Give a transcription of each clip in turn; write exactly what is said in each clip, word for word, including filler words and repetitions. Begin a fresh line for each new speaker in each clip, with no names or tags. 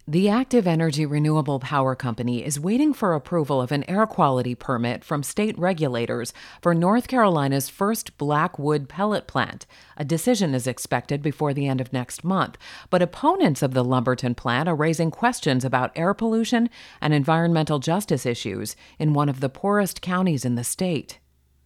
The Active Energy Renewable Power Company is waiting for approval of an air quality permit from state regulators for North Carolina's first black wood pellet plant. A decision is expected before the end of next month, but opponents of the Lumberton plant are raising questions about air pollution and environmental justice issues in one of the poorest counties in the state.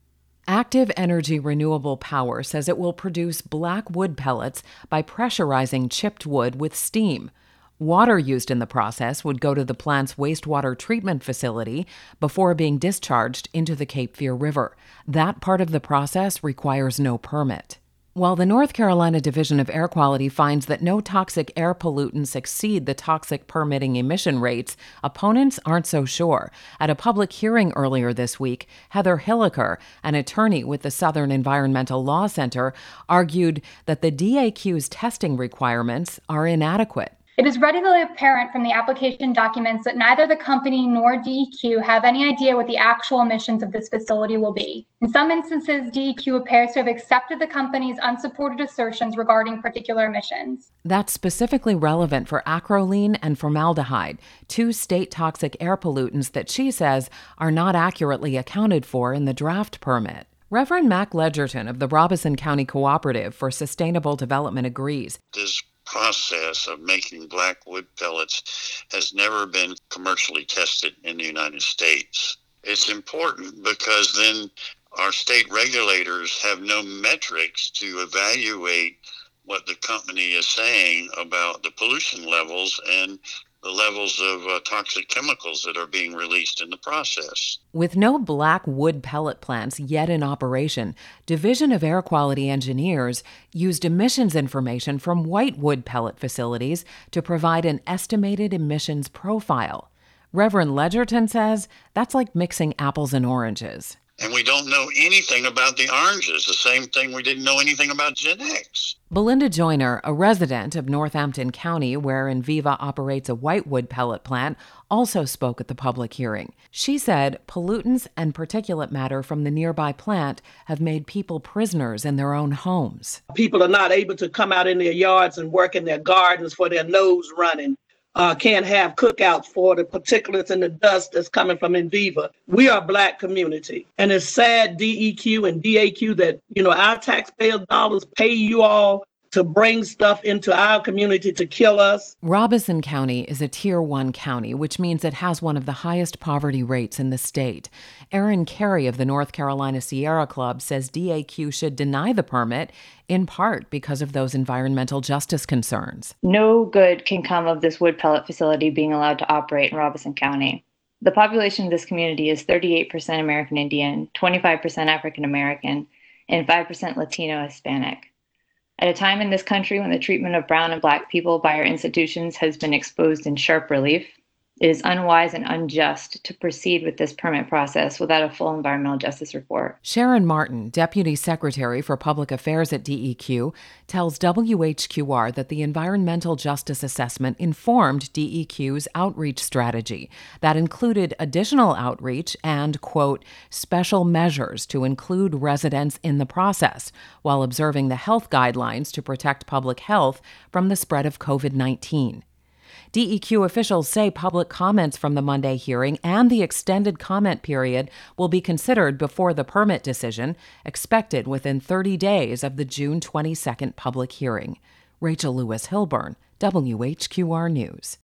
Active Energy Renewable Power says it will produce black wood pellets by pressurizing chipped wood with steam. Water used in the process would go to the plant's wastewater treatment facility before being discharged into the Cape Fear River. That part of the process requires no permit. While the North Carolina Division of Air Quality finds that no toxic air pollutants exceed the toxic permitting emission rates, opponents aren't so sure. At a public hearing earlier this week, Heather Hilliker, an attorney with the Southern Environmental Law Center, argued that the D A Q's testing requirements are inadequate.
It is readily apparent from the application documents that neither the company nor D E Q have any idea what the actual emissions of this facility will be. In some instances, D E Q appears to have accepted the company's unsupported assertions regarding particular emissions.
That's specifically relevant for acrolein and formaldehyde, two state toxic air pollutants that she says are not accurately accounted for in the draft permit. Reverend Mac Ledgerton of the Robeson County Cooperative for Sustainable Development agrees.
This process of making black wood pellets has never been commercially tested in the United States. It's important because then our state regulators have no metrics to evaluate what the company is saying about the pollution levels and the levels of uh, toxic chemicals that are being released in the process.
With no black wood pellet plants yet in operation, Division of Air Quality engineers used emissions information from white wood pellet facilities to provide an estimated emissions profile. Reverend Ledgerton says that's like mixing apples and oranges.
And we don't know anything about the oranges, the same thing we didn't know anything about Gen X.
Belinda Joyner, a resident of Northampton County where Enviva operates a whitewood pellet plant, also spoke at the public hearing. She said pollutants and particulate matter from the nearby plant have made people prisoners in their own homes.
People are not able to come out in their yards and work in their gardens for their nose running. Uh, can't have cookouts for the particulates and the dust that's coming from Enviva. We are a Black community. And it's sad, D E Q and D A Q, that, you know, our taxpayer dollars pay you all to bring stuff into our community to kill us.
Robeson County is a Tier one county, which means it has one of the highest poverty rates in the state. Aaron Carey of the North Carolina Sierra Club says D A Q should deny the permit, in part because of those environmental justice concerns.
No good can come of this wood pellet facility being allowed to operate in Robeson County. The population of this community is thirty-eight percent American Indian, twenty-five percent African American, and five percent Latino Hispanic. At a time in this country when the treatment of brown and Black people by our institutions has been exposed in sharp relief, it is unwise and unjust to proceed with this permit process without a full environmental justice report.
Sharon Martin, Deputy Secretary for Public Affairs at D E Q, tells W H Q R that the environmental justice assessment informed D E Q's outreach strategy. That included additional outreach and, quote, special measures to include residents in the process while observing the health guidelines to protect public health from the spread of covid nineteen. D E Q officials say public comments from the Monday hearing and the extended comment period will be considered before the permit decision, expected within thirty days of the June twenty-second public hearing. Rachel Lewis Hilburn, W H Q R News.